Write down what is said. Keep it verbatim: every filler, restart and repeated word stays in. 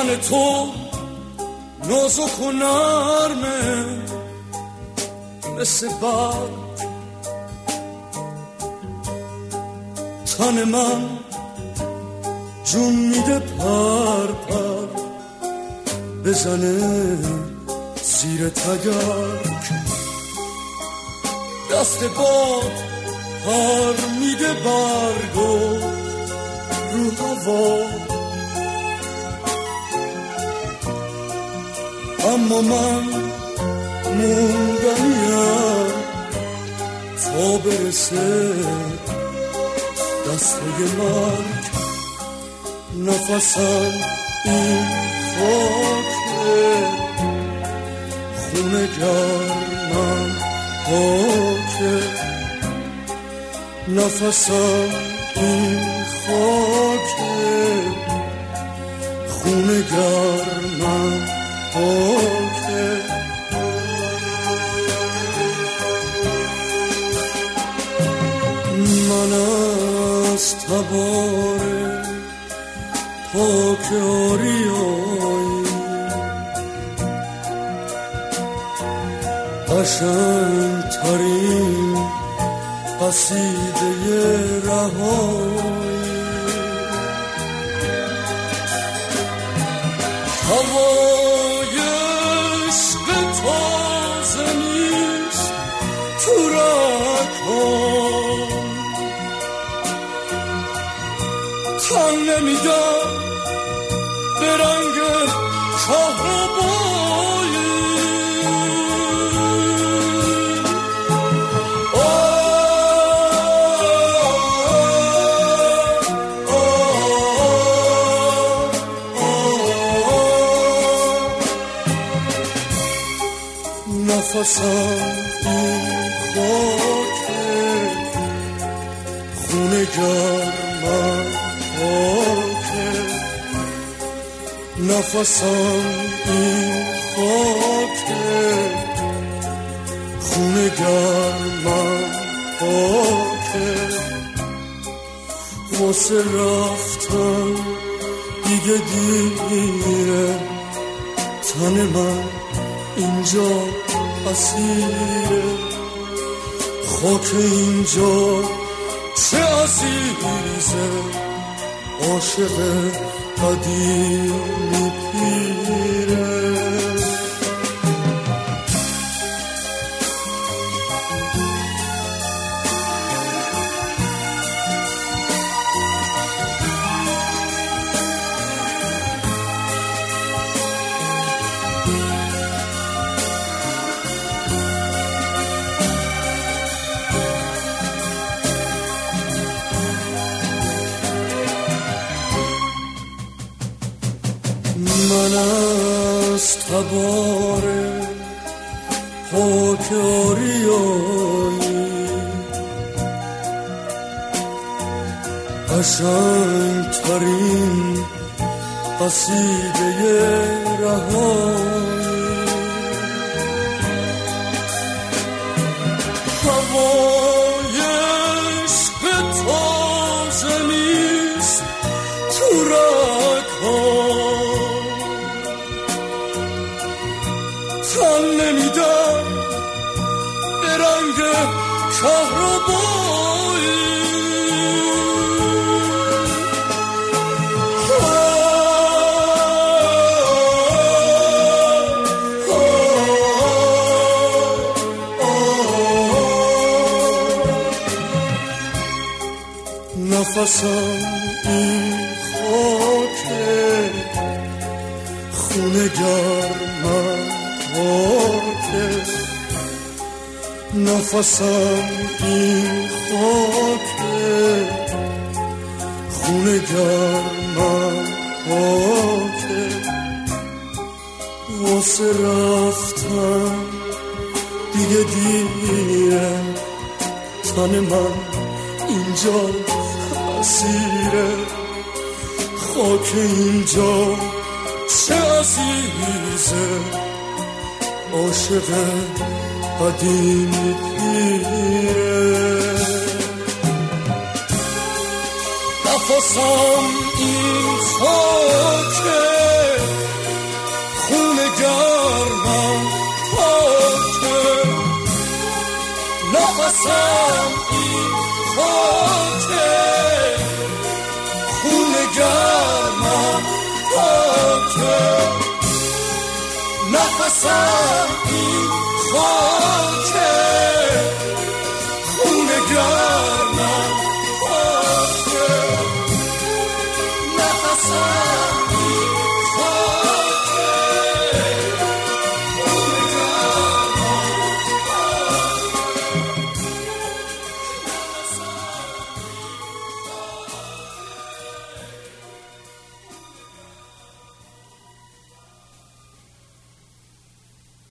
تن تو نازک و نرمه مثل برگ، تن من جون میده پر پر بزنه زیر تگرگ، دست باد پر میده برگو رو هوا، اما من موندنیم تا برسه دستای مرگ. نفسم این خاکه، خونه گرمم خاکه، نفسم این خاکه، خونه گرمم خاکه. من از تبار پاک آریایی قشنگ ترین قصیده رهایی، هوای عشق تازه نیست تو رگ‌هام، تن نمیدم به رنگ کهربایی. نفسم این خاکه، خونه گرمم خاکه، نفسم این خاکه، خونه گرمم خاکه. واسه رفتن دیگه دیره، تن من اینجا اسیره، خاک اینجا چه عزیزه، عاشق قدیمی پیره. من از تبار پاک آریایی قشنگ ترین قصیده رهایی، هوای عشق تازه نیست تو رگ‌هام، تن نمیدم به رنگ کهربایی. نفسم این خاکه، خونه گرمم خاکه، نفسم این خاکه، خونه گرمم خاکه. واسه رفتن دیگه دیره، تن من اینجا اسیره، خاک اینجا چه عزیزه، عاشق قدیمی پیره. نفسم این خاکه، نفسم این خاکه، خون گرمم پاکه، نفسم این خاکه.